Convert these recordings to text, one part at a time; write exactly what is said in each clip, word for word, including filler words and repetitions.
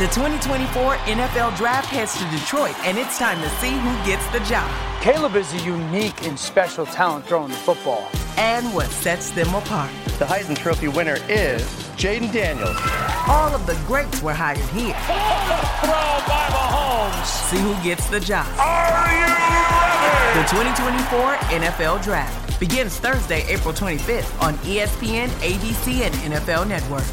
The twenty twenty-four N F L Draft heads to Detroit, and it's time to see who gets the job. Caleb is a unique and special talent throwing the football. And what sets them apart. The Heisman Trophy winner is Jayden Daniels. All of the greats were hired here. Throw by Mahomes. See who gets the job. Are you ready? The twenty twenty-four N F L Draft begins Thursday, April twenty-fifth on E S P N, A B C, and N F L Network.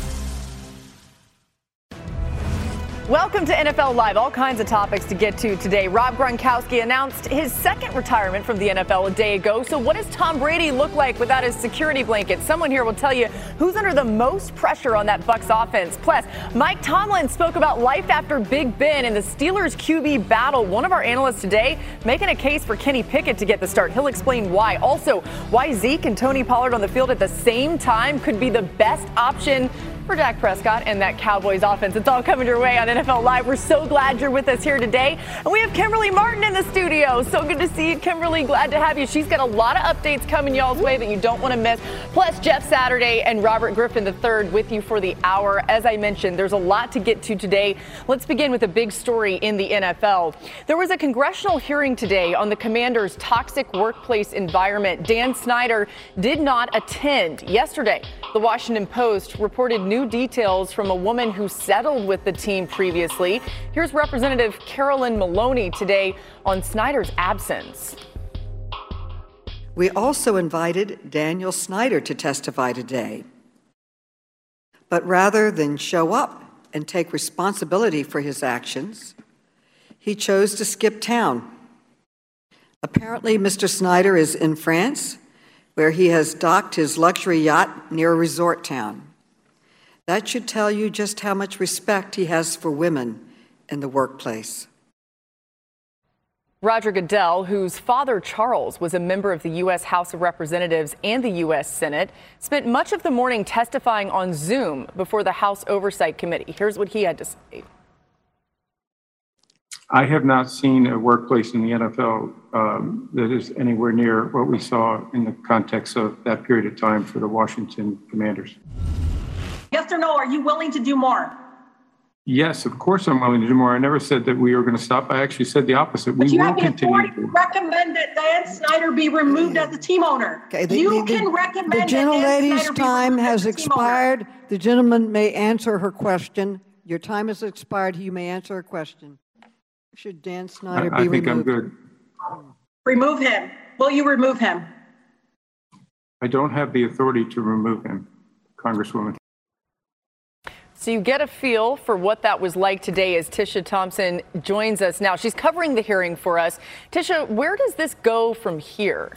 Welcome to N F L Live. All kinds of topics to get to today. Rob Gronkowski announced his second retirement from the N F L a day ago. So what does Tom Brady look like without his security blanket? Someone here will tell you who's under the most pressure on that Bucs offense. Plus, Mike Tomlin spoke about life after Big Ben and the Steelers Q B battle. One of our analysts today making a case for Kenny Pickett to get the start. He'll explain why. Also, why Zeke and Tony Pollard on the field at the same time could be the best option for Dak Prescott and that Cowboys offense. It's all coming your way on N F L Live. We're so glad you're with us here today. And we have Kimberly Martin in the studio. So good to see you, Kimberly. Glad to have you. She's got a lot of updates coming y'all's way that you don't want to miss. Plus, Jeff Saturday and Robert Griffin the third with you for the hour. As I mentioned, there's a lot to get to today. Let's begin with a big story in the N F L. There was a congressional hearing today on the Commanders' toxic workplace environment. Dan Snyder did not attend. Yesterday, the Washington Post reported new details from a woman who settled with the team previously. Here's Representative Carolyn Maloney today on Snyder's absence. We also invited Daniel Snyder to testify today. But rather than show up and take responsibility for his actions, he chose to skip town. Apparently, Mister Snyder is in France, where he has docked his luxury yacht near a resort town. That should tell you just how much respect he has for women in the workplace. Roger Goodell, whose father Charles was a member of the U S House of Representatives and the U S Senate, spent much of the morning testifying on Zoom before the House Oversight Committee. Here's what he had to say. I have not seen a workplace in the N F L um, that is anywhere near what we saw in the context of that period of time for the Washington Commanders. Yes or no, are you willing to do more? Yes, of course I'm willing to do more. I never said that we were going to stop. I actually said the opposite. But we you will have the continue authority to recommend that Dan Snyder be removed as the team owner. Okay, the, you the, can the, recommend the that Dan gentlelady's Snyder be time removed has as the team owner. expired. The gentleman may answer her question. Your time has expired. You may answer her question. Should Dan Snyder I, I be think removed? I'm good. Remove him. Will you remove him? I don't have the authority to remove him, Congresswoman. So you get a feel for what that was like today as Tisha Thompson joins us now. She's covering the hearing for us. Tisha, where does this go from here?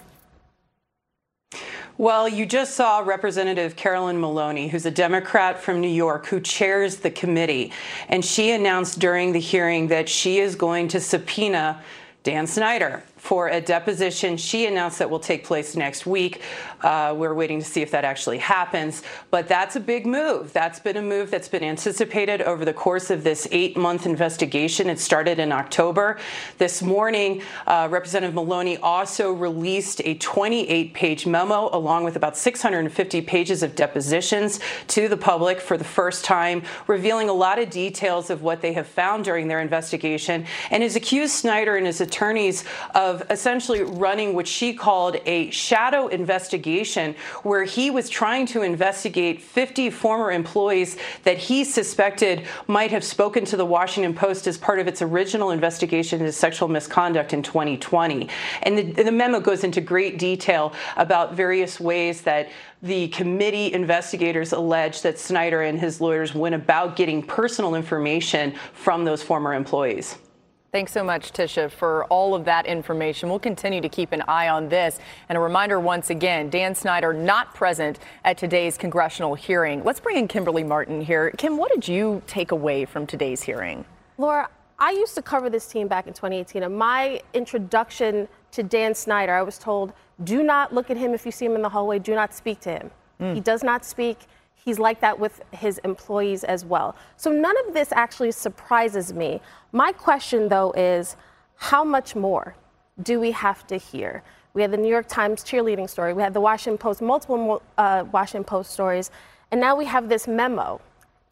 Well, you just saw Representative Carolyn Maloney, who's a Democrat from New York, who chairs the committee. And she announced during the hearing that she is going to subpoena Dan Snyder for a deposition she announced that will take place next week. Uh, we're waiting to see if that actually happens. But that's a big move. That's been a move that's been anticipated over the course of this eight-month investigation. It started in October. This morning, uh, Representative Maloney also released a twenty-eight page memo along with about six hundred fifty pages of depositions to the public for the first time, revealing a lot of details of what they have found during their investigation, and has accused Snyder and his attorneys of essentially running what she called a shadow investigation, where he was trying to investigate fifty former employees that he suspected might have spoken to the Washington Post as part of its original investigation into sexual misconduct in twenty twenty. And the, the memo goes into great detail about various ways that the committee investigators allege that Snyder and his lawyers went about getting personal information from those former employees. Thanks so much, Tisha, for all of that information. We'll continue to keep an eye on this. And a reminder once again, Dan Snyder not present at today's congressional hearing. Let's bring in Kimberly Martin here. Kim, what did you take away from today's hearing? Laura, I used to cover this team back in twenty eighteen. And my introduction to Dan Snyder, I was told, do not look at him if you see him in the hallway. Do not speak to him. Mm. He does not speak. He's like that with his employees as well. So none of this actually surprises me. My question, though, is how much more do we have to hear? We had the New York Times cheerleading story. We had the Washington Post, multiple uh, Washington Post stories. And now we have this memo.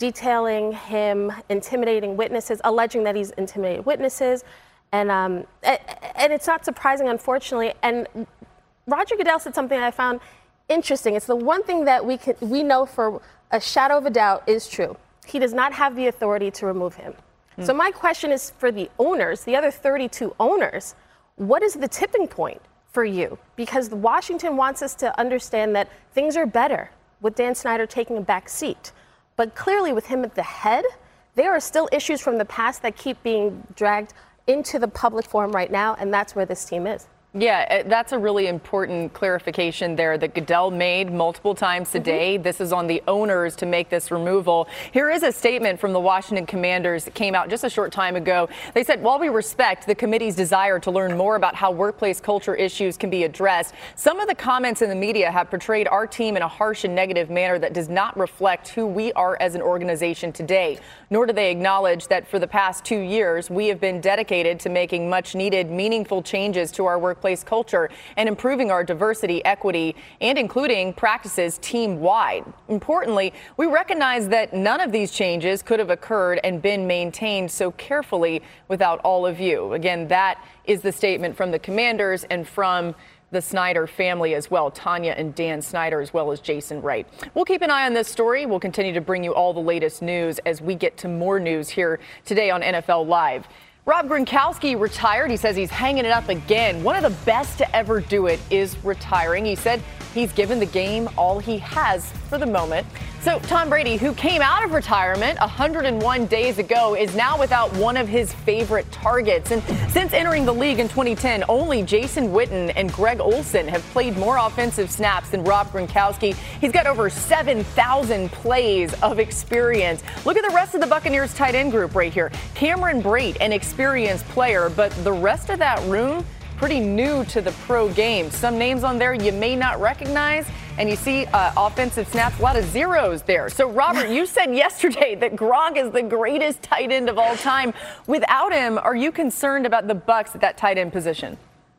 detailing him intimidating witnesses, alleging that he's intimidated witnesses. And, um, and it's not surprising, unfortunately. And Roger Goodell said something I found interesting. It's the one thing that we can, we know for a shadow of a doubt is true. He does not have the authority to remove him. Mm. So my question is for the owners, the other thirty-two owners, what is the tipping point for you? Because Washington wants us to understand that things are better with Dan Snyder taking a back seat. But clearly with him at the head, there are still issues from the past that keep being dragged into the public forum right now, and that's where this team is. Yeah, that's a really important clarification there that Goodell made multiple times today. Mm-hmm. This is on the owners to make this removal. Here is a statement from the Washington Commanders that came out just a short time ago. They said, while we respect the committee's desire to learn more about how workplace culture issues can be addressed, some of the comments in the media have portrayed our team in a harsh and negative manner that does not reflect who we are as an organization today. Nor do they acknowledge that for the past two years, we have been dedicated to making much needed, meaningful changes to our workplace Place culture and improving our diversity, equity, and including practices team-wide. Importantly, we recognize that none of these changes could have occurred and been maintained so carefully without all of you. Again, that is the statement from the Commanders and from the Snyder family as well, Tanya and Dan Snyder, as well as Jason Wright. We'll keep an eye on this story. We'll continue to bring you all the latest news as we get to more news here today on N F L Live. Rob Gronkowski retired. He says he's hanging it up again. One of the best to ever do it is retiring. He said he's given the game all he has for the moment. So Tom Brady, who came out of retirement one hundred one days ago, is now without one of his favorite targets. And since entering the league in twenty ten, only Jason Witten and Greg Olsen have played more offensive snaps than Rob Gronkowski. He's got over seven thousand plays of experience. Look at the rest of the Buccaneers tight end group right here. Cameron Brate, an experienced player, but the rest of that room, pretty new to the pro game. Some names on there you may not recognize, and you see uh, offensive snaps, a lot of zeros there. So, Robert, you said yesterday that Gronk is the greatest tight end of all time. Without him, are you concerned about the Bucs at that tight end position?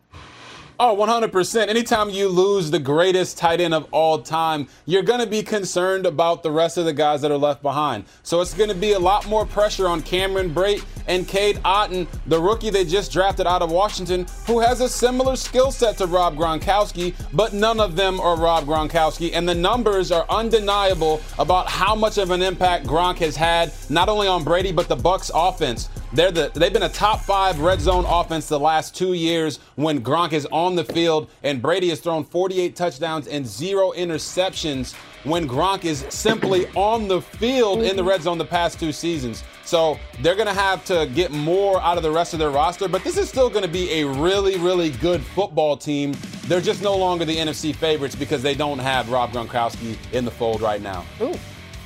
Oh, one hundred percent. Anytime you lose the greatest tight end of all time, you're going to be concerned about the rest of the guys that are left behind. So it's going to be a lot more pressure on Cameron Brate and Cade Otton, the rookie they just drafted out of Washington, who has a similar skill set to Rob Gronkowski, but none of them are Rob Gronkowski. And the numbers are undeniable about how much of an impact Gronk has had, not only on Brady, but the Bucs offense. They're the, they've been a top five red zone offense the last two years when Gronk is on the field, and Brady has thrown forty-eight touchdowns and zero interceptions when Gronk is simply on the field in the red zone the past two seasons. So they're going to have to get more out of the rest of their roster, but this is still going to be a really, really good football team. They're just no longer the N F C favorites because they don't have Rob Gronkowski in the fold right now. Ooh.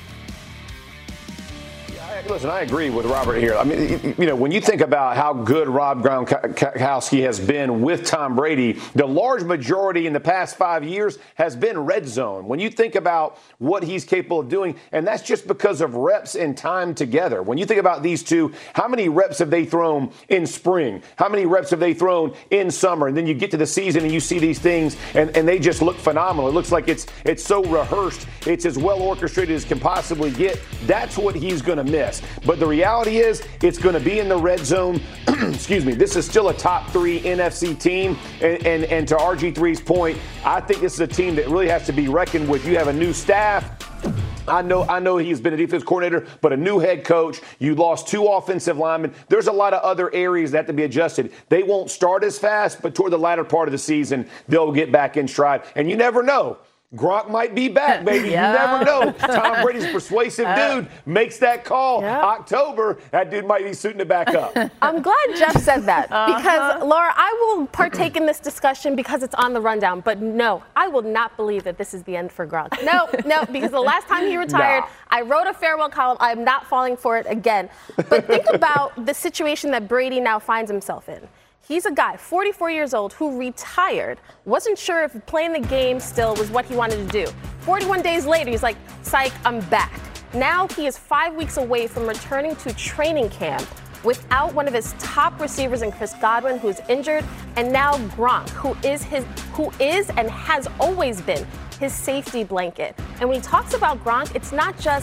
Listen, I agree with Robert here. I mean, you know, when you think about how good Rob Gronkowski has been with Tom Brady, the large majority in the past five years has been red zone. When you think about what he's capable of doing, and that's just because of reps and time together. When you think about these two, how many reps have they thrown in spring? How many reps have they thrown in summer? And then you get to the season and you see these things, and, and they just look phenomenal. It looks like it's it's so rehearsed. It's as well orchestrated as can possibly get. That's what he's going to miss. But the reality is it's going to be in the red zone. Excuse me. This is still a top three N F C team. And, and, and to R G three's point, I think this is a team that really has to be reckoned with. You have a new staff. I know I know he's been a defense coordinator, but a new head coach. You lost two offensive linemen. There's a lot of other areas that have to be adjusted. They won't start as fast, but toward the latter part of the season, they'll get back in stride. And you never know. Gronk might be back, baby. Yeah. You never know. Tom Brady's a persuasive dude, makes that call. Yeah. October, that dude might be suiting it back up. I'm glad Jeff said that because, uh-huh. Laura, I will partake in this discussion because it's on the rundown. But no, I will not believe that this is the end for Gronk. No, no, because the last time he retired, nah. I wrote a farewell column. I'm not falling for it again. But think about the situation that Brady now finds himself in. He's a guy, forty-four years old, who retired, wasn't sure if playing the game still was what he wanted to do. forty-one days later, he's like, psych, I'm back. Now he is five weeks away from returning to training camp without one of his top receivers in Chris Godwin, who's injured, and now Gronk, who is his, who is and has always been his safety blanket. And when he talks about Gronk, it's not just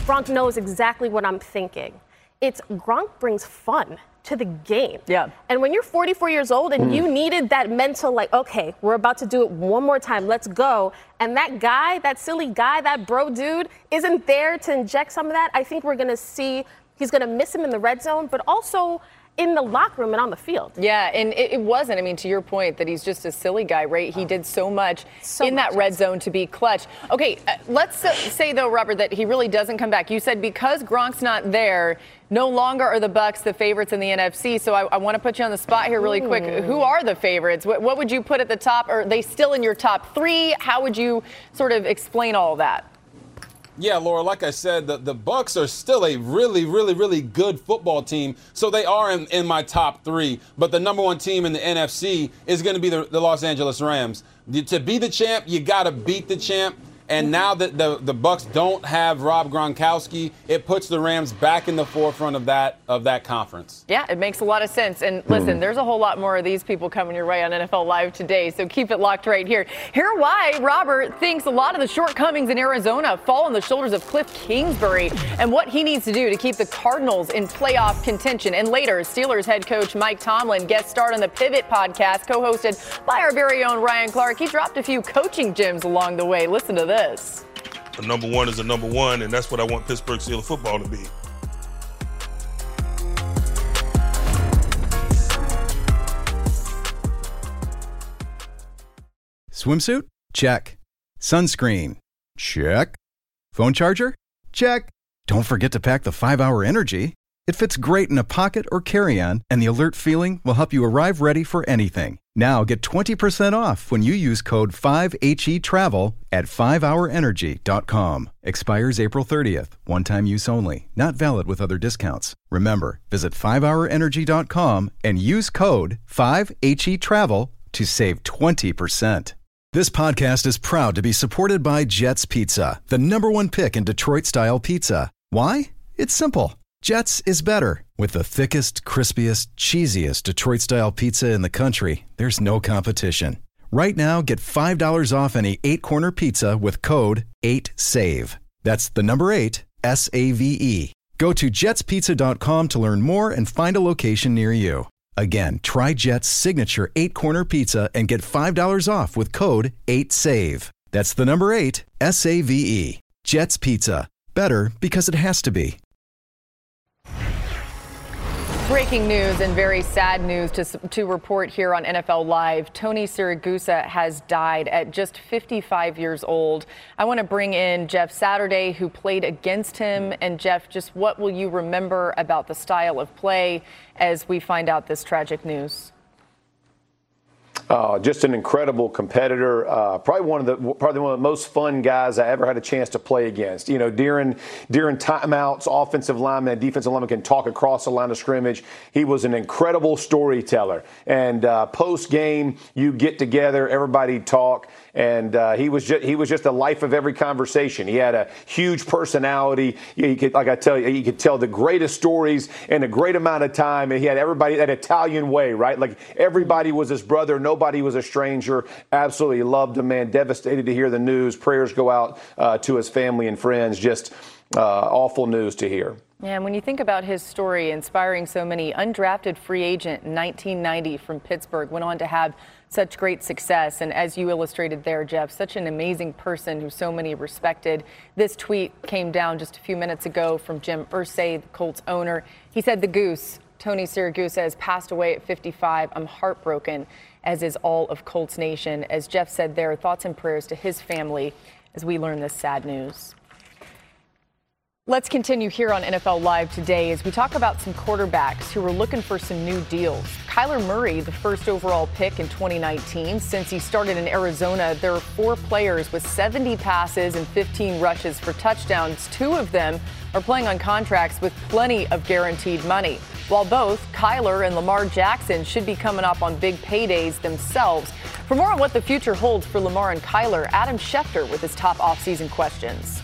Gronk knows exactly what I'm thinking. It's Gronk brings fun to the game. Yeah. And when you're forty-four years old and Mm. you needed that mental, like, okay, we're about to do it one more time, let's go. And that guy, that silly guy, that bro dude isn't there to inject some of that. I think we're going to see, he's going to miss him in the red zone, but also in the locker room and on the field. Yeah, and it, it wasn't, I mean, to your point, that he's just a silly guy, right? He did so much So in much. that red zone to be clutch. Okay, uh, let's uh, say, though, Robert, that he really doesn't come back. You said because Gronk's not there, no longer are the Bucs the favorites in the N F C. So I, I want to put you on the spot here really quick. Ooh. Who are the favorites? What, what would you put at the top? Are they still in your top three? How would you sort of explain all of that? Yeah, Laura, like I said, the, the Bucs are still a really, really, really good football team. So they are in, in my top three. But the number one team in the N F C is going to be the, the Los Angeles Rams. The, to be the champ, you got to beat the champ. And now that the, the Bucs don't have Rob Gronkowski, it puts the Rams back in the forefront of that of that conference. Yeah, it makes a lot of sense. And listen, there's a whole lot more of these people coming your way on N F L Live today, so keep it locked right here. Hear why Robert thinks a lot of the shortcomings in Arizona fall on the shoulders of Cliff Kingsbury and what he needs to do to keep the Cardinals in playoff contention. And later, Steelers head coach Mike Tomlin guest starred on the Pivot podcast, co-hosted by our very own Ryan Clark. He dropped a few coaching gems along the way. Listen to this. This. A number one is a number one, and that's what I want Pittsburgh Steelers football to be. Swimsuit? Check. Sunscreen? Check. Phone charger? Check. Don't forget to pack the five hour Energy. It fits great in a pocket or carry-on, and the alert feeling will help you arrive ready for anything. Now get twenty percent off when you use code five H E travel at five hour energy dot com. Expires April thirtieth. One-time use only. Not valid with other discounts. Remember, visit five hour energy dot com and use code five H E travel to save twenty percent. This podcast is proud to be supported by Jets Pizza, the number one pick in Detroit-style pizza. Why? It's simple. Jets is better. With the thickest, crispiest, cheesiest Detroit-style pizza in the country, there's no competition. Right now, get five dollars off any eight-corner pizza with code eight save. That's the number eight, S A V E. Go to jets pizza dot com to learn more and find a location near you. Again, try Jet's signature eight-corner pizza and get five dollars off with code eight save. That's the number eight, S A V E. Jet's Pizza. Better because it has to be. Breaking news and very sad news to, to report here on N F L Live. Tony Siragusa has died at just fifty-five years old. I want to bring in Jeff Saturday, who played against him. And Jeff, just what will you remember about the style of play as we find out this tragic news? Uh, just an incredible competitor. Uh, probably one of the probably one of the most fun guys I ever had a chance to play against. You know, during during timeouts, offensive lineman and defensive lineman can talk across the line of scrimmage. He was an incredible storyteller. And uh, post game, you get together, everybody talk, and uh, he was just he was just the life of every conversation. He had a huge personality. He could, like I tell you, he could tell the greatest stories in a great amount of time. And he had everybody that Italian way, right? Like everybody was his brother. Nobody was a stranger. Absolutely loved him, man. Devastated to hear the news. Prayers go out uh, to his family and friends. Just uh, awful news to hear. Yeah, and when you think about his story, inspiring so many, undrafted free agent in nineteen ninety from Pittsburgh, went on to have such great success. And as you illustrated there, Jeff, such an amazing person who so many respected. This tweet came down just a few minutes ago from Jim Irsay, the Colts owner. He said, "The Goose, Tony Siragusa, has passed away at fifty-five. I'm heartbroken, as is all of Colts Nation." As Jeff said there, thoughts and prayers to his family as we learn this sad news. Let's continue here on N F L Live today as we talk about some quarterbacks who are looking for some new deals. Kyler Murray, the first overall pick in twenty nineteen. Since he started in Arizona, there are four players with seventy passes and fifteen rushes for touchdowns. Two of them are playing on contracts with plenty of guaranteed money, while both Kyler and Lamar Jackson should be coming up on big paydays themselves. For more on what the future holds for Lamar and Kyler, Adam Schefter with his top offseason questions.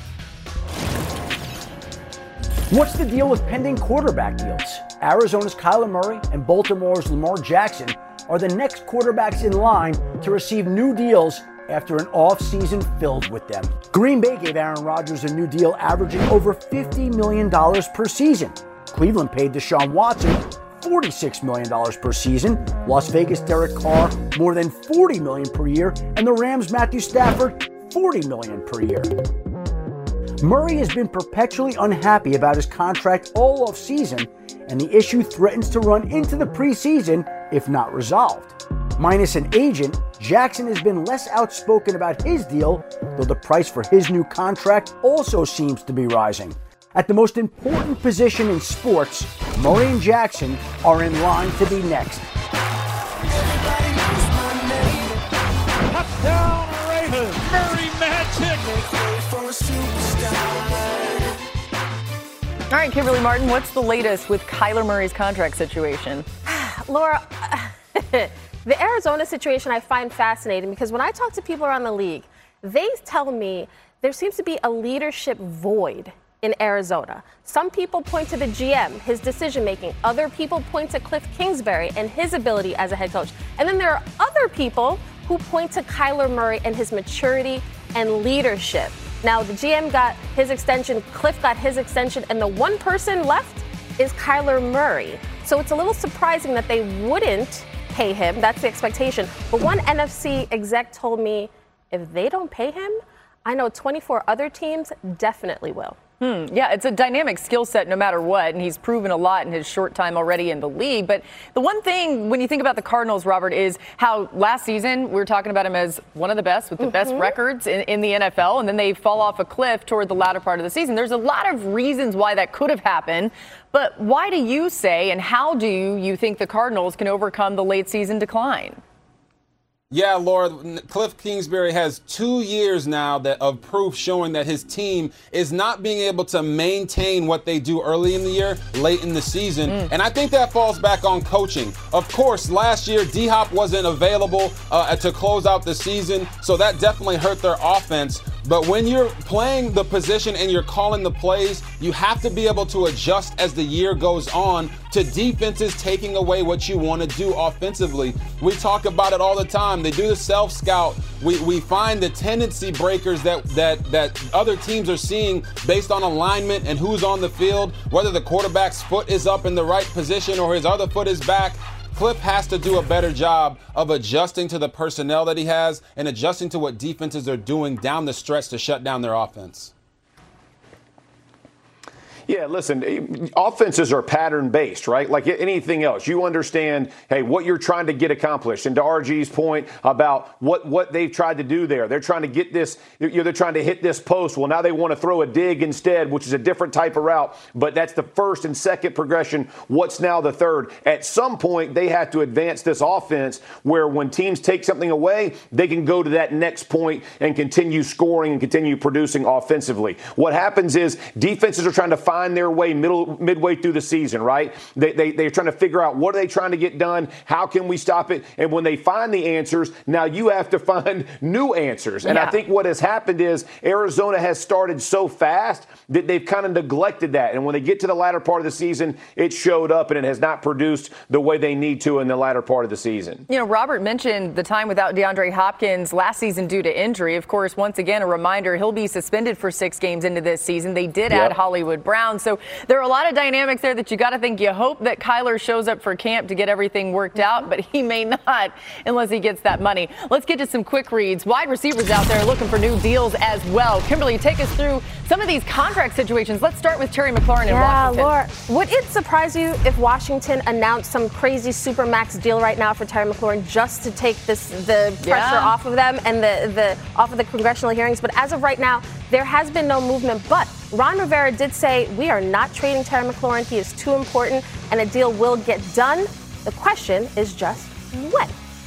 What's the deal with pending quarterback deals? Arizona's Kyler Murray and Baltimore's Lamar Jackson are the next quarterbacks in line to receive new deals after an offseason filled with them. Green Bay gave Aaron Rodgers a new deal averaging over fifty million dollars per season. Cleveland paid Deshaun Watson forty-six million dollars per season. Las Vegas Derek Carr more than forty million dollars per year. And the Rams Matthew Stafford forty million dollars per year. Murray has been perpetually unhappy about his contract all offseason, and the issue threatens to run into the preseason if not resolved. Minus an agent, Jackson has been less outspoken about his deal, though the price for his new contract also seems to be rising. At the most important position in sports, Murray and Jackson are in line to be next. Touchdown Ravens. Murray Magic. All right, Kimberly Martin, what's the latest with Kyler Murray's contract situation? Laura, the Arizona situation I find fascinating because when I talk to people around the league, they tell me there seems to be a leadership void in Arizona. Some people point to the G M, his decision making. Other people point to Cliff Kingsbury and his ability as a head coach. And then there are other people who point to Kyler Murray and his maturity and leadership. Now, the G M got his extension, Cliff got his extension, and the one person left is Kyler Murray. So it's a little surprising that they wouldn't pay him. That's the expectation. But one N F C exec told me if they don't pay him, I know twenty-four other teams definitely will. Hmm. Yeah, it's a dynamic skill set no matter what, and he's proven a lot in his short time already in the league. But the one thing, when you think about the Cardinals, Robert, is how last season we were talking about him as one of the best with the mm-hmm. best records in, in the N F L, and then they fall off a cliff toward the latter part of the season. There's a lot of reasons why that could have happened, but why do you say, and how do you, you think the Cardinals can overcome the late season decline? Yeah, Laura, Cliff Kingsbury has two years now that of proof showing that his team is not being able to maintain what they do early in the year, late in the season. Mm. And I think that falls back on coaching. Of course, last year, D-Hop wasn't available uh, to close out the season, so that definitely hurt their offense. But when you're playing the position and you're calling the plays, you have to be able to adjust as the year goes on to defenses taking away what you want to do offensively. We talk about it all the time. They do the self-scout. We we find the tendency breakers that, that, that other teams are seeing based on alignment and who's on the field, whether the quarterback's foot is up in the right position or his other foot is back. Cliff has to do a better job of adjusting to the personnel that he has and adjusting to what defenses are doing down the stretch to shut down their offense. Yeah, listen, offenses are pattern-based, right? Like anything else. You understand, hey, what you're trying to get accomplished. And to R G's point about what, what they've tried to do there. They're trying to get this, you know, they're trying to hit this post. Well, now they want to throw a dig instead, which is a different type of route. But that's the first and second progression. What's now the third? At some point, they have to advance this offense where when teams take something away, they can go to that next point and continue scoring and continue producing offensively. What happens is defenses are trying to find their way middle midway through the season, right? They, they, they're trying to figure out what are they trying to get done? How can we stop it? And when they find the answers, now you have to find new answers. And yeah. I think what has happened is Arizona has started so fast that they've kind of neglected that. And when they get to the latter part of the season, it showed up and it has not produced the way they need to in the latter part of the season. You know, Robert mentioned the time without DeAndre Hopkins last season due to injury. Of course, once again, a reminder, he'll be suspended for six games into this season. They did yep. add Hollywood Brown. So there are a lot of dynamics there that you got to think. You hope that Kyler shows up for camp to get everything worked out, but he may not unless he gets that money. Let's get to some quick reads. Wide receivers out there looking for new deals as well. Kimberly, take us through some of these contract situations. Let's start with Terry McLaurin in yeah, Washington. Laura, would it surprise you if Washington announced some crazy supermax deal right now for Terry McLaurin just to take this the pressure yeah. off of them and the, the off of the congressional hearings? But as of right now, there has been no movement. But Ron Rivera did say we are not trading Terry McLaurin. He is too important, and a deal will get done. The question is just when.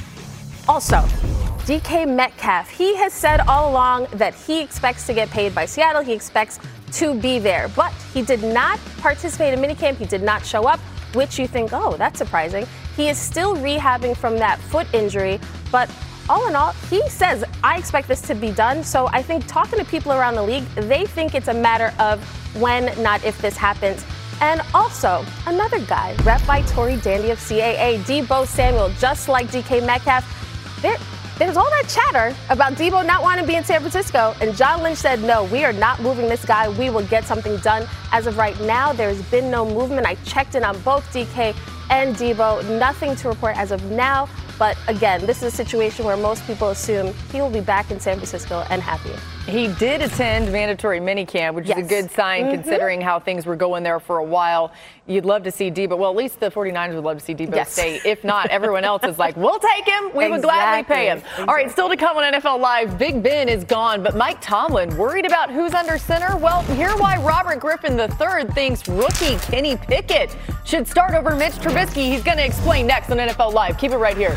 Also, D K Metcalf, he has said all along that he expects to get paid by Seattle. He expects to be there, but he did not participate in minicamp. He did not show up, which you think, oh, that's surprising. He is still rehabbing from that foot injury, but all in all, he says, I expect this to be done. So I think talking to people around the league, they think it's a matter of when, not if this happens. And also, another guy, rep by Tory Dandy of C A A, Deebo Samuel, just like D K Metcalf, they're, there's all that chatter about Debo not wanting to be in San Francisco, and John Lynch said, no, we are not moving this guy. We will get something done. As of right now, there's been no movement. I checked in on both D K and Debo. Nothing to report as of now. But again, this is a situation where most people assume he will be back in San Francisco and happy. He did attend mandatory minicamp, which yes. is a good sign mm-hmm. considering how things were going there for a while. You'd love to see Debo. Well, at least the 49ers would love to see Debo yes. stay. If not, everyone else is like, we'll take him. We exactly. would gladly pay him. Exactly. All right, still to come on N F L Live, Big Ben is gone, but Mike Tomlin worried about who's under center? Well, hear why Robert Griffin the third thinks rookie Kenny Pickett should start over Mitch Trubisky. He's going to explain next on N F L Live. Keep it right here.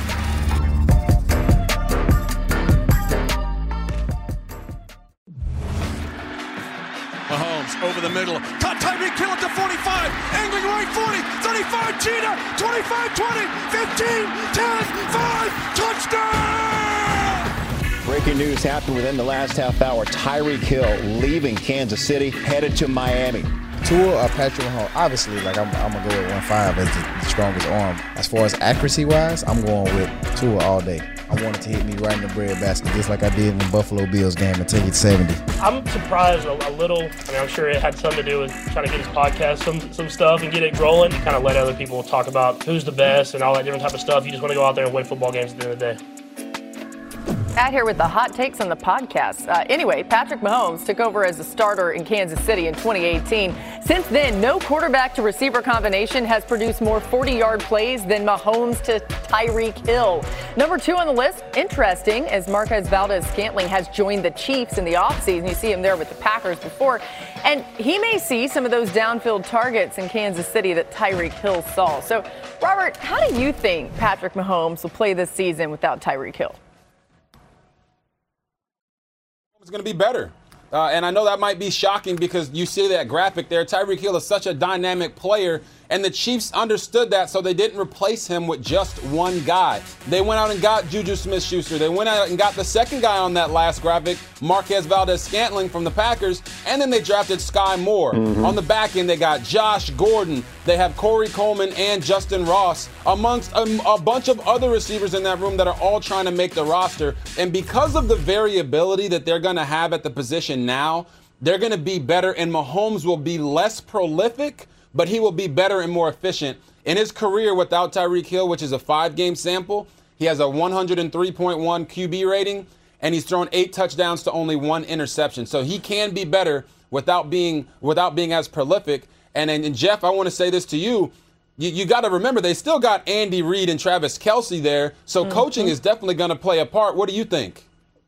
Mahomes over the middle. Caught Tyreek Hill at the forty-five. Angling right forty. thirty-five. Cheetah. twenty-five twenty. fifteen. ten. five. Touchdown! Breaking news happened within the last half hour. Tyreek Hill leaving Kansas City, headed to Miami. Tua or Patrick Mahomes? Obviously, like I'm, I'm gonna go with one five as the, the strongest arm. As far as accuracy wise, I'm going with Tua all day. I wanted to hit me right in the bread basket, just like I did in the Buffalo Bills game, and take it seventy. I'm surprised a, a little. I mean, I'm sure it had something to do with trying to get his podcast some some stuff and get it rolling. You kind of let other people talk about who's the best and all that different type of stuff. You just want to go out there and win football games at the end of the day. Out here with the hot takes on the podcast. Uh, anyway, Patrick Mahomes took over as a starter in Kansas City in twenty eighteen. Since then, no quarterback to receiver combination has produced more forty-yard plays than Mahomes to Tyreek Hill. Number two on the list, interesting, as Marquez Valdes-Scantling has joined the Chiefs in the offseason. You see him there with the Packers before. And he may see some of those downfield targets in Kansas City that Tyreek Hill saw. So, Robert, how do you think Patrick Mahomes will play this season without Tyreek Hill? It's going to be better. Uh, and I know that might be shocking because you see that graphic there. Tyreek Hill is such a dynamic player, and the Chiefs understood that, so they didn't replace him with just one guy. They went out and got Juju Smith-Schuster. They went out and got the second guy on that last graphic, Marquez Valdes-Scantling from the Packers, and then they drafted Sky Moore. Mm-hmm. On the back end, they got Josh Gordon. They have Corey Coleman and Justin Ross, amongst a, a bunch of other receivers in that room that are all trying to make the roster. And because of the variability that they're going to have at the position now, they're going to be better, and Mahomes will be less prolific, but he will be better and more efficient. In his career without Tyreek Hill, which is a five-game sample, he has a one oh three point one Q B rating, and he's thrown eight touchdowns to only one interception. So he can be better without being without being as prolific. And, and, and Jeff, I want to say this to you. You, you got to remember, they still got Andy Reid and Travis Kelce there, so mm-hmm. coaching is definitely going to play a part. What do you think?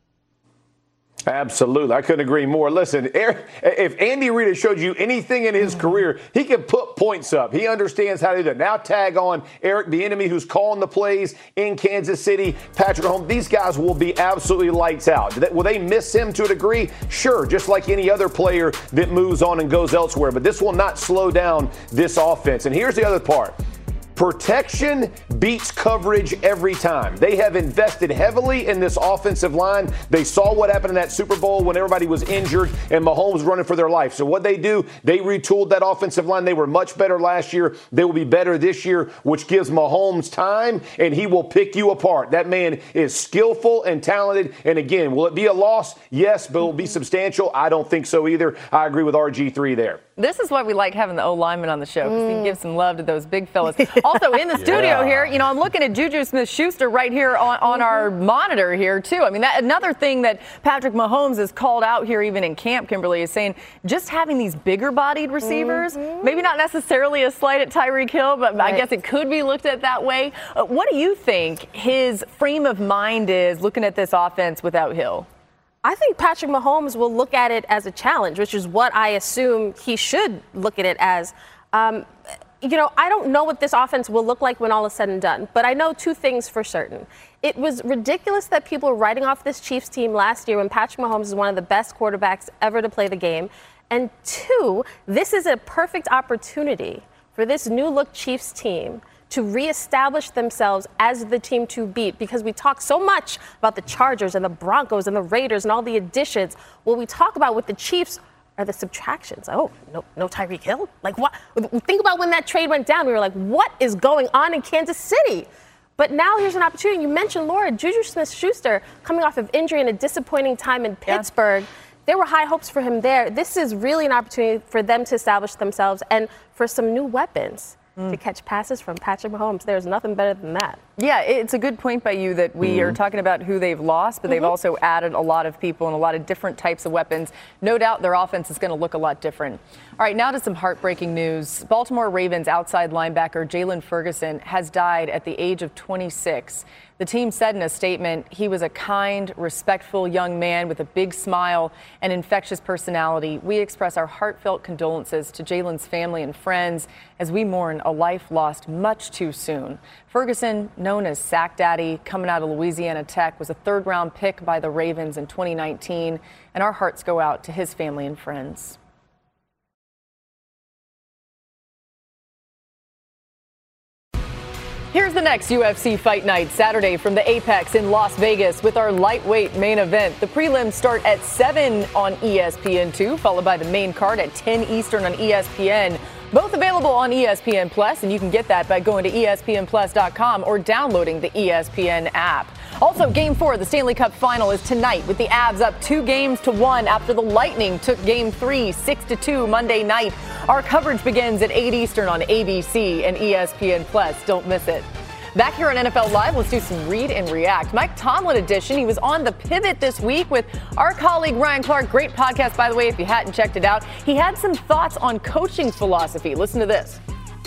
Absolutely. I couldn't agree more. Listen, if Andy Reid has showed you anything in his career, he can put points up. He understands how to do that. Now tag on Eric Bieniemy, who's calling the plays in Kansas City, Patrick Mahomes. These guys will be absolutely lights out. Will they miss him to a degree? Sure, just like any other player that moves on and goes elsewhere. But this will not slow down this offense. And here's the other part. Protection beats coverage every time. They have invested heavily in this offensive line. They saw what happened in that Super Bowl when everybody was injured and Mahomes was running for their life. So what they do, they retooled that offensive line. They were much better last year. They will be better this year, which gives Mahomes time, and he will pick you apart. That man is skillful and talented. And again, will it be a loss? Yes, but it will be substantial. I don't think so either. I agree with R G three there. This is why we like having the O-lineman on the show, because mm. he can give some love to those big fellas. Also in the studio yeah. here, you know, I'm looking at Juju Smith-Schuster right here on, on mm-hmm. our monitor here, too. I mean, that another thing that Patrick Mahomes has called out here even in camp, Kimberly, is saying just having these bigger-bodied receivers, mm-hmm. maybe not necessarily a slight at Tyreek Hill, but right. I guess it could be looked at that way. Uh, what do you think his frame of mind is looking at this offense without Hill? I think Patrick Mahomes will look at it as a challenge, which is what I assume he should look at it as. Um, you know, I don't know what this offense will look like when all is said and done, but I know two things for certain. It was ridiculous that people were writing off this Chiefs team last year when Patrick Mahomes is one of the best quarterbacks ever to play the game. And two, this is a perfect opportunity for this new-look Chiefs team to reestablish themselves as the team to beat, because we talk so much about the Chargers and the Broncos and the Raiders and all the additions. What we talk about with the Chiefs are the subtractions. Oh, no, no Tyreek Hill? Like what? Think about when that trade went down. We were like, what is going on in Kansas City? But now here's an opportunity. You mentioned Laura, Juju Smith-Schuster coming off of injury and a disappointing time in Pittsburgh. Yeah. There were high hopes for him there. This is really an opportunity for them to establish themselves and for some new weapons. Mm. To catch passes from Patrick Mahomes. There's nothing better than that. Yeah, it's a good point by you that we mm. are talking about who they've lost, but mm-hmm. they've also added a lot of people and a lot of different types of weapons. No doubt their offense is going to look a lot different. All right, now to some heartbreaking news. Baltimore Ravens outside linebacker Jaylon Ferguson has died at the age of twenty-six. The team said in a statement he was a kind, respectful young man with a big smile and infectious personality. We express our heartfelt condolences to Jaylon's family and friends as we mourn a life lost much too soon. Ferguson, known as Sack Daddy, coming out of Louisiana Tech, was a third-round pick by the Ravens in twenty nineteen, and our hearts go out to his family and friends. Here's the next U F C Fight Night, Saturday from the Apex in Las Vegas with our lightweight main event. The prelims start at seven on E S P N two, followed by the main card at ten Eastern on E S P N. Both available on E S P N Plus, and you can get that by going to E S P N plus dot com or downloading the E S P N app. Also, Game four of the Stanley Cup Final is tonight with the Avs up two games to one after the Lightning took Game three six to two Monday night. Our coverage begins at eight Eastern on A B C and E S P N Plus. Don't miss it. Back here on N F L Live, let's do some Read and React. Mike Tomlin edition. He was on The Pivot this week with our colleague Ryan Clark. Great podcast, by the way, if you hadn't checked it out. He had some thoughts on coaching philosophy. Listen to this.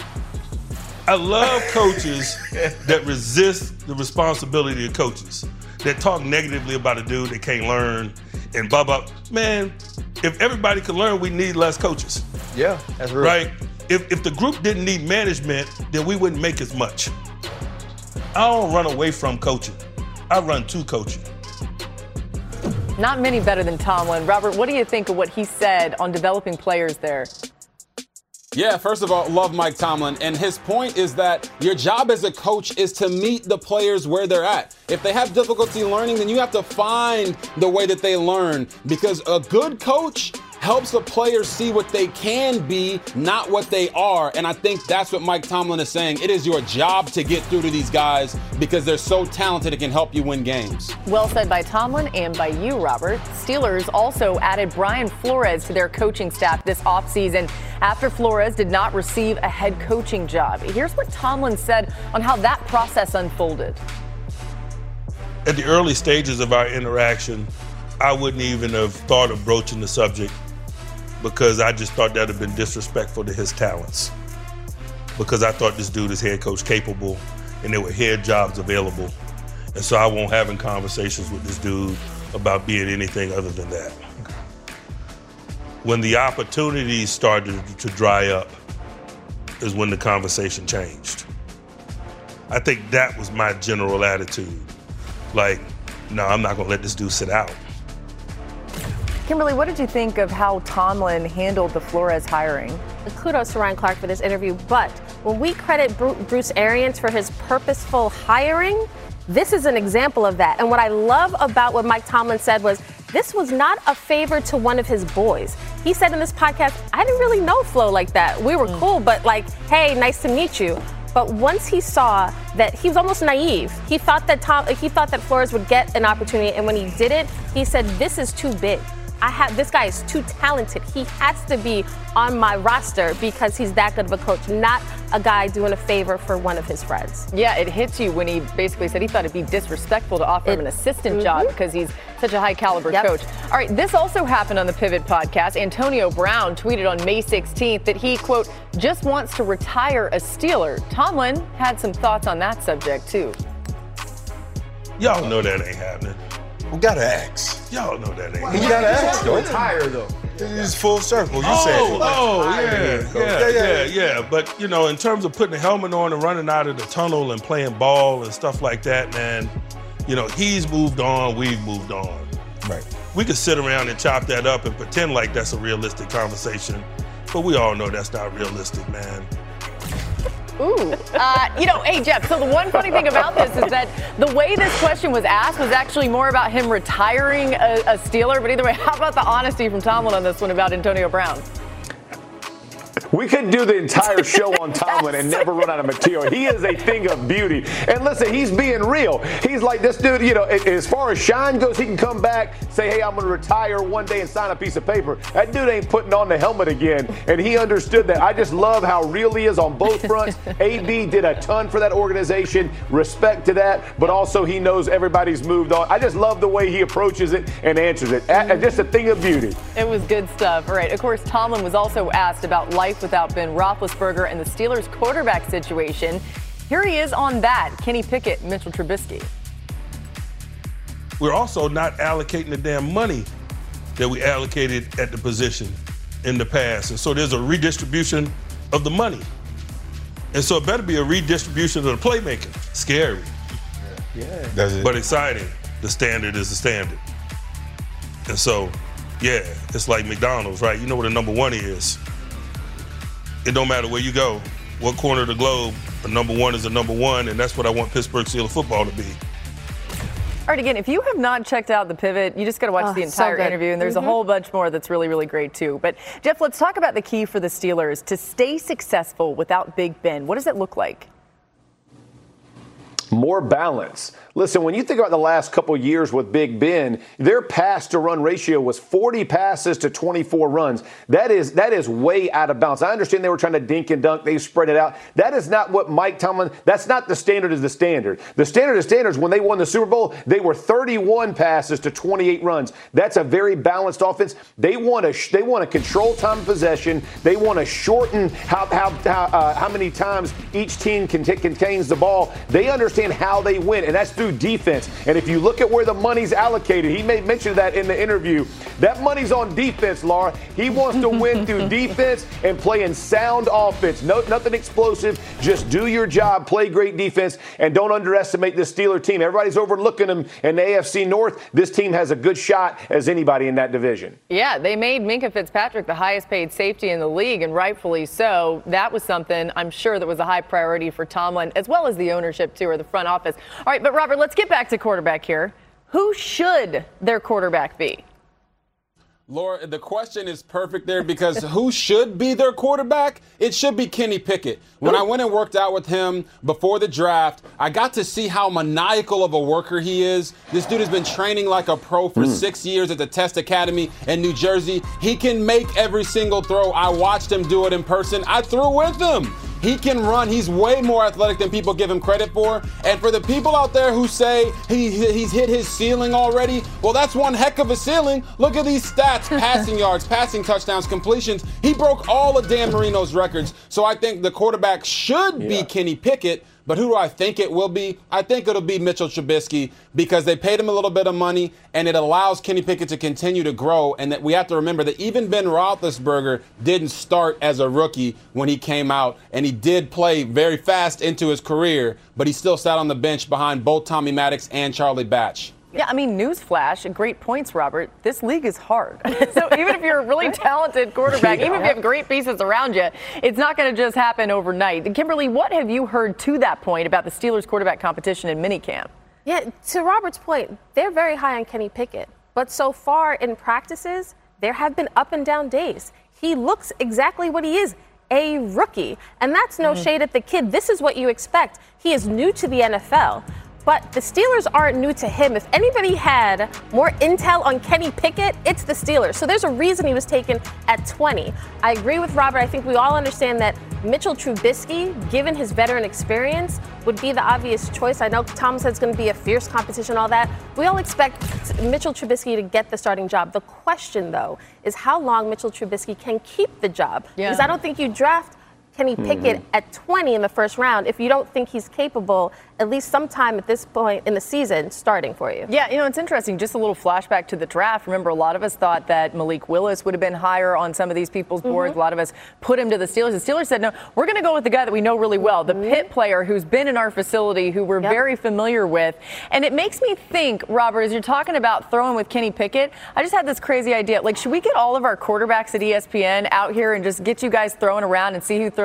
I love coaches that resist the responsibility of coaches, that talk negatively about a dude that can't learn and blah, blah. Man, if everybody could learn, we need less coaches. Yeah, that's real. Right? If, if the group didn't need management, then we wouldn't make as much. I don't run away from coaching. I run to coaching. Not many better than Tomlin. Robert, what do you think of what he said on developing players there? Yeah, first of all, love Mike Tomlin. And his point is that your job as a coach is to meet the players where they're at. If they have difficulty learning, then you have to find the way that they learn. Because a good coach helps the players see what they can be, not what they are. And I think that's what Mike Tomlin is saying. It is your job to get through to these guys because they're so talented it can help you win games. Well said by Tomlin and by you, Robert. Steelers also added Brian Flores to their coaching staff this offseason after Flores did not receive a head coaching job. Here's what Tomlin said on how that process unfolded. At the early stages of our interaction, I wouldn't even have thought of broaching the subject because I just thought that would have been disrespectful to his talents. Because I thought this dude is head coach capable and there were head jobs available. And so I won't have conversations with this dude about being anything other than that. When the opportunities started to dry up is when the conversation changed. I think that was my general attitude. Like, no, I'm not gonna let this dude sit out. Kimberly, what did you think of how Tomlin handled the Flores hiring? Kudos to Ryan Clark for this interview, but when we credit Bruce Arians for his purposeful hiring, this is an example of that. And what I love about what Mike Tomlin said was, this was not a favor to one of his boys. He said in this podcast, I didn't really know Flo like that. We were mm. cool, but like, hey, nice to meet you. But once he saw that, he was almost naive. He thought that Tom, he thought that Flores would get an opportunity, and when he did it, he said, this is too big. I have this guy is too talented. He has to be on my roster because he's that good of a coach, not a guy doing a favor for one of his friends. Yeah, it hits you when he basically said he thought it'd be disrespectful to offer it, him an assistant mm-hmm. job because he's such a high caliber yep. coach. All right, this also happened on the Pivot podcast. Antonio Brown tweeted on May sixteenth that he, quote, just wants to retire a Steeler. Tomlin had some thoughts on that subject too. Y'all know that ain't happening. We gotta ask. Y'all know that ain't. You gotta ask. Don't retire though. It's full circle. You oh, said. Oh, yeah, yeah, yeah, yeah, yeah. But you know, in terms of putting a helmet on and running out of the tunnel and playing ball and stuff like that, man, you know, he's moved on. We've moved on. Right. We could sit around and chop that up and pretend like that's a realistic conversation, but we all know that's not realistic, man. Ooh. Uh, you know, hey, Jeff, so the one funny thing about this is that the way this question was asked was actually more about him retiring a, a Steeler. But either way, how about the honesty from Tomlin on this one about Antonio Brown? We could do the entire show on Tomlin and never run out of material. He is a thing of beauty. And listen, he's being real. He's like this dude, you know, as far as shine goes, he can come back, say, hey, I'm going to retire one day and sign a piece of paper. That dude ain't putting on the helmet again. And he understood that. I just love how real he is on both fronts. A B did a ton for that organization. Respect to that. But also he knows everybody's moved on. I just love the way he approaches it and answers it. Just a thing of beauty. It was good stuff. All right. Of course, Tomlin was also asked about life without Ben Roethlisberger and the Steelers quarterback situation. Here he is on that. Kenny Pickett, Mitchell Trubisky. We're also not allocating the damn money that we allocated at the position in the past. And so there's a redistribution of the money. And so it better be a redistribution of the playmaking. Scary. Yeah. That's it. But exciting. The standard is the standard. And so, yeah, it's like McDonald's, right? You know what a number one is. It don't matter where you go, what corner of the globe, a number one is a number one, and that's what I want Pittsburgh Steelers football to be. All right, again, if you have not checked out The Pivot, you just got to watch Oh, the entire so good. interview, and there's Mm-hmm. a whole bunch more that's really, really great, too. But, Jeff, let's talk about the key for the Steelers to stay successful without Big Ben. What does it look like? More balance. Listen, when you think about the last couple of years with Big Ben, their pass-to-run ratio was forty passes to twenty-four runs. That is that is way out of bounds. I understand they were trying to dink and dunk. They spread it out. That is not what Mike Tomlin, that's not the standard is the standard. The standard of standards, when they won the Super Bowl, they were thirty-one passes to twenty-eight runs. That's a very balanced offense. They want to they want to control time of possession. They want to shorten how how how, uh, how many times each team can t- contains the ball. They understand how they win, and that's through defense. And if you look at where the money's allocated, he made mention of that in the interview. That money's on defense, Laura. He wants to win through defense and playing sound offense. No, nothing explosive. Just do your job, play great defense, and don't underestimate this Steeler team. Everybody's overlooking them in the A F C North. This team has a good shot as anybody in that division. Yeah, they made Minkah Fitzpatrick the highest paid safety in the league, and rightfully so. That was something I'm sure that was a high priority for Tomlin, as well as the ownership, too, or the front office. All right, but Robert, let's get back to quarterback here. Who should their quarterback be? Laura, the question is perfect there because who should be their quarterback? It should be Kenny Pickett. When I went and worked out with him before the draft, I got to see how maniacal of a worker he is. This dude has been training like a pro for mm. six years at the Test Academy in New Jersey. He can make every single throw. I watched him do it in person. I threw with him. He can run. He's way more athletic than people give him credit for. And for the people out there who say he, he's hit his ceiling already, well, that's one heck of a ceiling. Look at these stats, passing yards, passing touchdowns, completions. He broke all of Dan Marino's records. So I think the quarterback should be yeah. Kenny Pickett. But who do I think it will be? I think it'll be Mitchell Trubisky because they paid him a little bit of money, and it allows Kenny Pickett to continue to grow. And that we have to remember that even Ben Roethlisberger didn't start as a rookie when he came out, and he did play very fast into his career, but he still sat on the bench behind both Tommy Maddox and Charlie Batch. Yeah, I mean, newsflash, great points, Robert. This league is hard. So even if you're a really talented quarterback, yeah. even if you have great pieces around you, it's not going to just happen overnight. Kimberly, what have you heard to that point about the Steelers quarterback competition in minicamp? Yeah, to Robert's point, they're very high on Kenny Pickett. But so far in practices, there have been up and down days. He looks exactly what he is. A rookie. And that's no mm-hmm. shade at the kid. This is what you expect. He is new to the N F L. But the Steelers aren't new to him. If anybody had more intel on Kenny Pickett, it's the Steelers. So there's a reason he was taken at twenty. I agree with Robert. I think we all understand that Mitchell Trubisky, given his veteran experience, would be the obvious choice. I know Tom said it's going to be a fierce competition, all that. We all expect Mitchell Trubisky to get the starting job. The question, though, is how long Mitchell Trubisky can keep the job. Yeah. Because I don't think you draft Kenny Pickett mm-hmm. at twenty in the first round if you don't think he's capable at least sometime at this point in the season starting for you. Yeah, you know, it's interesting. Just a little flashback to the draft. Remember, a lot of us thought that Malik Willis would have been higher on some of these people's boards. Mm-hmm. A lot of us put him to the Steelers. The Steelers said, no, we're going to go with the guy that we know really well, the mm-hmm. Pitt player who's been in our facility, who we're yep. very familiar with. And it makes me think, Robert, as you're talking about throwing with Kenny Pickett, I just had this crazy idea. Like, should we get all of our quarterbacks at E S P N out here and just get you guys throwing around and see who throws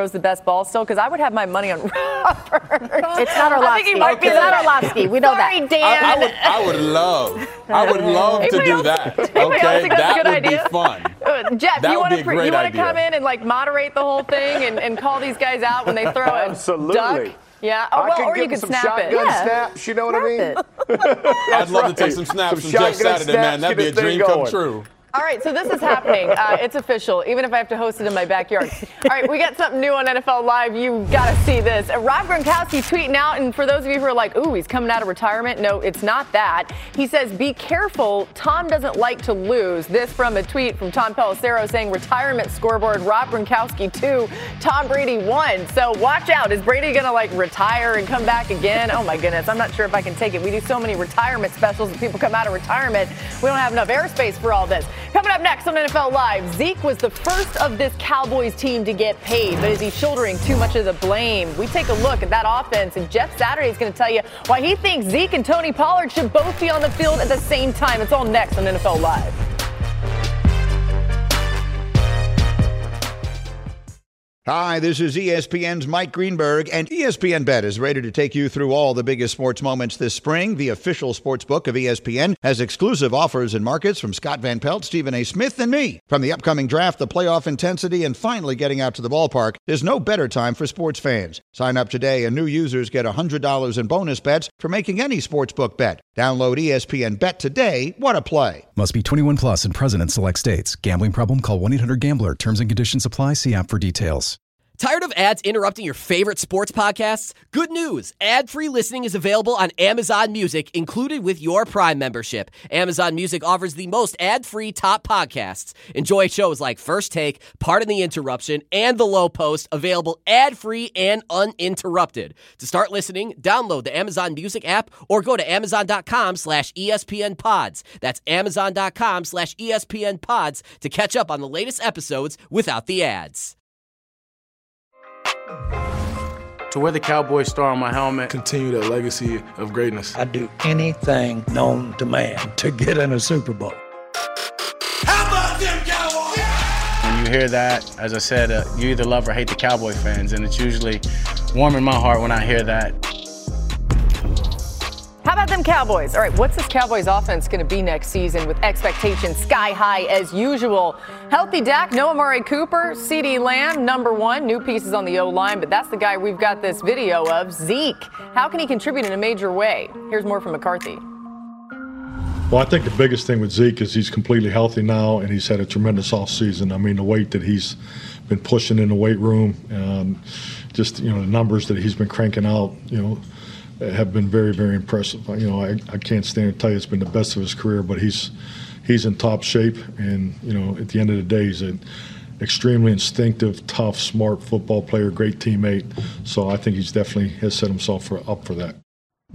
throws the best ball still? Because I would have my money on Robert. It's not Orlovsky. I think he might Okay. be It's not Orlovsky. We know Sorry, that. Dan. I, I, would, I would love, I would love to Anybody do else- that. anybody else Okay, think that's a that good would idea? be fun. Uh, Jeff, That you would want be a to great you want to idea. come in and like moderate the whole thing and, and call these guys out when they throw a Absolutely. duck? Yeah. Oh, I well, could or give you could some snap shotgun it. Yeah. snaps. You know what I mean? I'd love to take some snaps Some from Jeff shotgun Saturday, man. snaps, That'd be a get this thing dream come going. true. All right, so this is happening. Uh, it's official, even if I have to host it in my backyard. All right, we got something new on N F L Live. You've got to see this. Uh, Rob Gronkowski tweeting out, and for those of you who are like, ooh, he's coming out of retirement. No, it's not that. He says, be careful. Tom doesn't like to lose. This from a tweet from Tom Pelissero saying, retirement scoreboard, Rob Gronkowski two, Tom Brady one. So watch out. Is Brady going to like retire and come back again? Oh my goodness, I'm not sure if I can take it. We do so many retirement specials and people come out of retirement. We don't have enough airspace for all this. Coming up next on N F L Live, Zeke was the first of this Cowboys team to get paid, but is he shouldering too much of the blame? We take a look at that offense, and Jeff Saturday is going to tell you why he thinks Zeke and Tony Pollard should both be on the field at the same time. It's all next on N F L Live. Hi, this is E S P N's Mike Greenberg, and E S P N Bet is ready to take you through all the biggest sports moments this spring. The official sports book of E S P N has exclusive offers and markets from Scott Van Pelt, Stephen A. Smith, and me. From the upcoming draft, the playoff intensity, and finally getting out to the ballpark, there's no better time for sports fans. Sign up today, and new users get one hundred dollars in bonus bets for making any sportsbook bet. Download E S P N Bet today. What a play. Must be twenty-one plus and present in select states. Gambling problem? Call one eight hundred gambler. Terms and conditions apply. See app for details. Tired of ads interrupting your favorite sports podcasts? Good news. Ad-free listening is available on Amazon Music, included with your Prime membership. Amazon Music offers the most ad-free top podcasts. Enjoy shows like First Take, Pardon the Interruption, and The Low Post, available ad-free and uninterrupted. To start listening, download the Amazon Music app or go to amazon.com slash ESPN pods. That's amazon.com slash ESPN pods to catch up on the latest episodes without the ads. To wear the Cowboy star on my helmet, continue that legacy of greatness. I'd do anything known to man to get in a Super Bowl. How about them Cowboys? When you hear that, as I said, uh, you either love or hate the Cowboy fans, and it's usually warm in my heart when I hear that. How about them Cowboys? All right, what's this Cowboys offense going to be next season with expectations sky high as usual? Healthy Dak, no Amari Cooper, CeeDee Lamb, number one, new pieces on the O-line, but that's the guy we've got this video of, Zeke. How can he contribute in a major way? Here's more from McCarthy. Well, I think the biggest thing with Zeke is he's completely healthy now, and he's had a tremendous offseason. I mean, the weight that he's been pushing in the weight room, um, just, you know, the numbers that he's been cranking out, you know, have been very, very impressive. You know, I, I can't stand to tell you it's been the best of his career, but he's he's in top shape. And, you know, at the end of the day, he's an extremely instinctive, tough, smart football player, great teammate. So I think he's definitely has set himself for, up for that.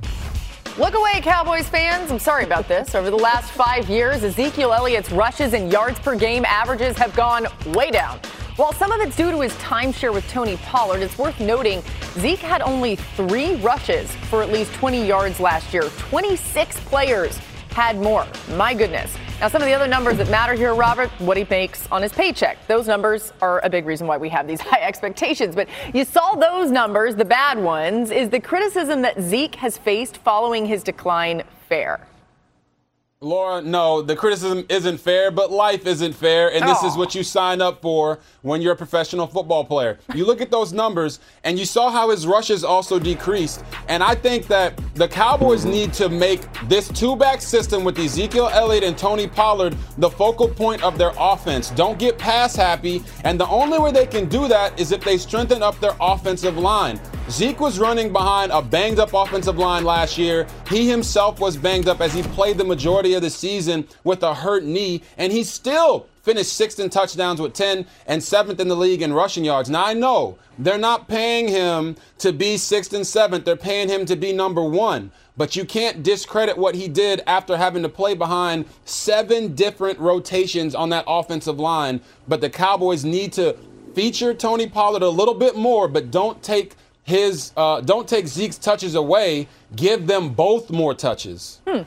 Look away, Cowboys fans. I'm sorry about this. Over the last five years, Ezekiel Elliott's rushes and yards per game averages have gone way down. While some of it's due to his timeshare with Tony Pollard, it's worth noting Zeke had only three rushes for at least twenty yards last year. twenty-six players had more. My goodness. Now, some of the other numbers that matter here, Robert, what he makes on his paycheck. Those numbers are a big reason why we have these high expectations. But you saw those numbers, the bad ones. Is the criticism that Zeke has faced following his decline fair? Laura, no, the criticism isn't fair, but life isn't fair, and this Oh. is what you sign up for when you're a professional football player. You look at those numbers, and you saw how his rushes also decreased, and I think that the Cowboys need to make this two-back system with Ezekiel Elliott and Tony Pollard the focal point of their offense. Don't get pass happy, and the only way they can do that is if they strengthen up their offensive line. Zeke was running behind a banged-up offensive line last year. He himself was banged up as he played the majority of the season with a hurt knee, and he still finished sixth in touchdowns with ten and seventh in the league in rushing yards. Now, I know they're not paying him to be sixth and seventh. They're paying him to be number one. But you can't discredit what he did after having to play behind seven different rotations on that offensive line. But the Cowboys need to feature Tony Pollard a little bit more, but don't take his uh, don't take Zeke's touches away. Give them both more touches. Hmm.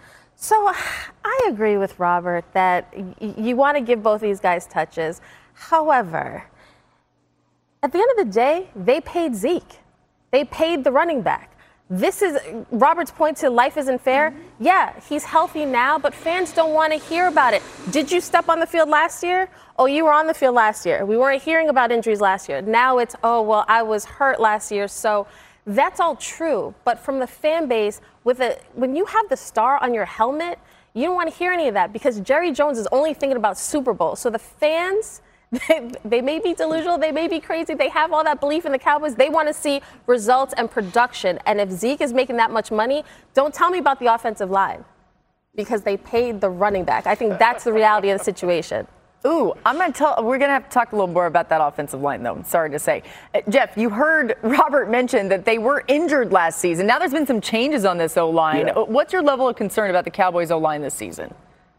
So I agree with Robert that y- you want to give both these guys touches. However, At the end of the day, they paid Zeke. They paid the running back. This is Robert's point to life isn't fair. Yeah, he's healthy now, but fans don't want to hear about it. Did you step on the field last year? Oh, you were on the field last year. We weren't hearing about injuries last year. Now it's, oh, well, I was hurt last year. So that's all true. But from the fan base, with a, when you have the star on your helmet, you don't want to hear any of that because Jerry Jones is only thinking about Super Bowl. So the fans, They, they may be delusional, they may be crazy, they have all that belief in the Cowboys. They want to see results and production. And if Zeke is making that much money, don't tell me about the offensive line because they paid the running back. I think that's the reality of the situation. Ooh, I'm going to tell, we're going to have to talk a little more about that offensive line, though. I'm sorry to say. Uh, Jeff, you heard Robert mention that they were injured last season. Now there's been some changes on this O-line. Yeah. What's your level of concern about the Cowboys O-line this season?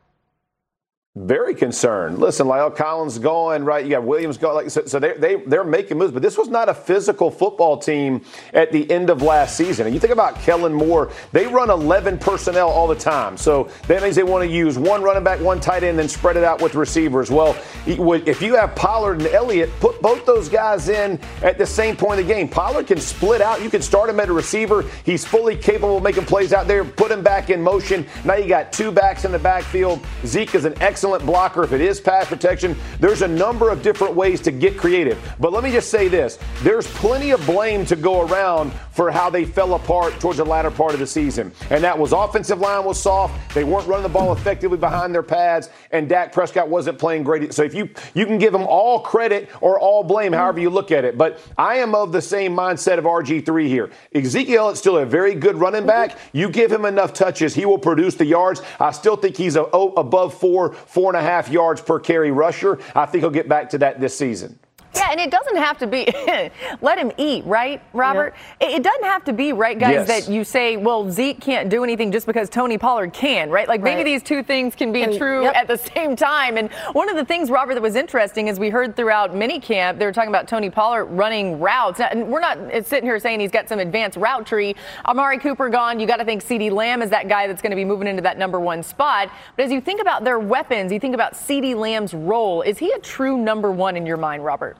Very concerned. Listen, La'el Collins going, right? You got Williams going. Like, so so they, they, they're making moves. But this was not a physical football team at the end of last season. And you think about Kellen Moore, they run eleven personnel all the time. So that means they want to use one running back, one tight end, then spread it out with receivers. Well, if you have Pollard and Elliott, put both those guys in at the same point of the game. Pollard can split out. You can start him at a receiver. He's fully capable of making plays out there. Put him back in motion. Now you got two backs in the backfield. Zeke is an excellent Excellent blocker. If it is pass protection, there's a number of different ways to get creative. But let me just say this. There's plenty of blame to go around for how they fell apart towards the latter part of the season. And that was offensive line was soft. They weren't running the ball effectively behind their pads. And Dak Prescott wasn't playing great. So if you, you can give them all credit or all blame, however you look at it. But I am of the same mindset of R G three here. Ezekiel is still a very good running back. You give him enough touches, he will produce the yards. I still think he's a, oh, above four, four and a half yards per carry rusher. I think he'll get back to that this season. Yeah, and it doesn't have to be, let him eat, right, Robert? Yeah. It, it doesn't have to be, right, guys, yes. that you say, well, Zeke can't do anything just because Tony Pollard can, right? Like, right. maybe these two things can be and, true yep. at the same time. And one of the things, Robert, that was interesting is we heard throughout minicamp, they were talking about Tony Pollard running routes. And we're not sitting here saying he's got some advanced route tree. Amari Cooper gone. You got to think CeeDee Lamb is that guy that's going to be moving into that number one spot. But as you think about their weapons, you think about CeeDee Lamb's role. Is he a true number one in your mind, Robert?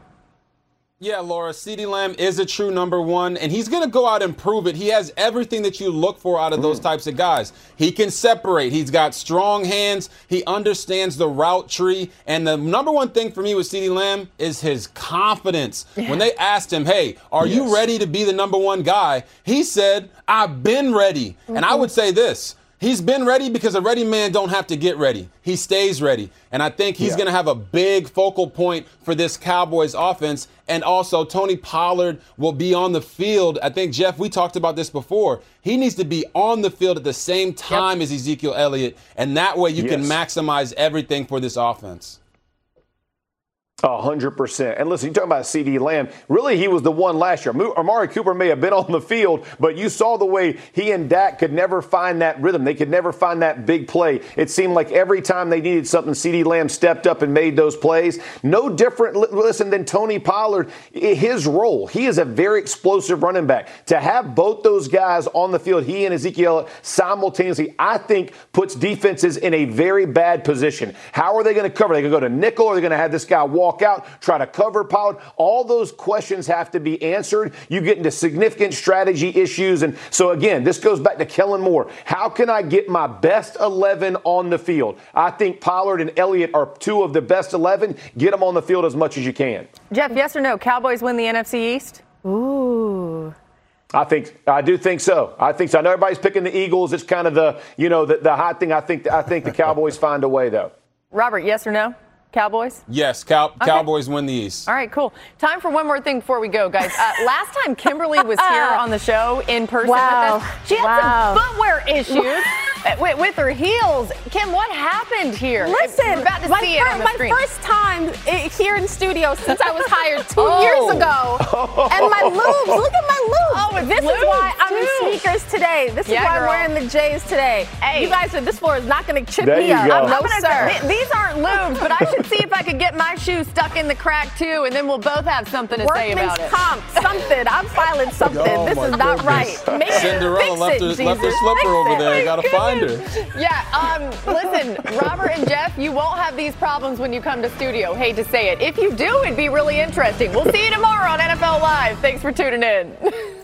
Yeah, Laura, CeeDee Lamb is a true number one, and he's going to go out and prove it. He has everything that you look for out of those types of guys. He can separate. He's got strong hands. He understands the route tree. And the number one thing for me with CeeDee Lamb is his confidence. Yeah. When they asked him, hey, are yes. you ready to be the number one guy? He said, I've been ready. Mm-hmm. And I would say this. He's been ready because a ready man don't have to get ready. He stays ready. And I think he's yeah. going to have a big focal point for this Cowboys offense. And also, Tony Pollard will be on the field. I think, Jeff, we talked about this before. He needs to be on the field at the same time yep. as Ezekiel Elliott. And that way you yes. can maximize everything for this offense. A hundred percent. And listen, you're talking about CeeDee Lamb. Really, he was the one last year. Amari Cooper may have been on the field, but you saw the way he and Dak could never find that rhythm. They could never find that big play. It seemed like every time they needed something, CeeDee Lamb stepped up and made those plays. No different, listen, than Tony Pollard. His role, he is a very explosive running back. To have both those guys on the field, he and Ezekiel simultaneously, I think puts defenses in a very bad position. How are they going to cover? Are they going to go to nickel, or are they going to have this guy walk out, try to cover Pollard? All those questions have to be answered. You get into significant strategy issues. And so, again, this goes back to Kellen Moore. How can I get my best eleven on the field? I think Pollard and Elliott are two of the best eleven. Get them on the field as much as you can. Jeff, yes or no? Cowboys win the N F C East? Ooh. I think I do think so. I think so. I know everybody's picking the Eagles. It's kind of the, you know, the, the hot thing. I think I think the Cowboys find a way, though. Robert, yes or no? Cowboys? Yes, Cow- okay. Cowboys win the East. All right, cool. Time for one more thing before we go, guys. Uh, last time Kimberly was here on the show in person wow. with us, she had wow. some footwear issues with, with her heels. Kim, what happened here? Listen, We're about to my, see it fir- on the my screen. first time here in studio since I was hired two oh. years ago. And my lubes, look at my lubes. Oh, Oh, it's this lubes, is why I'm too. in sneakers today. This is Yeah, why girl. I'm wearing the J's today. Hey. You guys are, this floor is not going to chip There me you up. go. No, I'm gonna sir. say, these aren't lubes, but I should see if I could get my shoe stuck in the crack too, and then we'll both have something to say Workman's about it. comp, something. I'm filing something. Oh, this my is not goodness. right. Make Cinderella fix left, it, her, Jesus. left her slipper Fix over it. there. Gotta find her. Yeah, um, listen, Robert and Jeff, you won't have these problems when you come to studio. Hate to say it. If you do, it'd be really interesting. We'll see you tomorrow on N F L Live. Thanks for tuning in.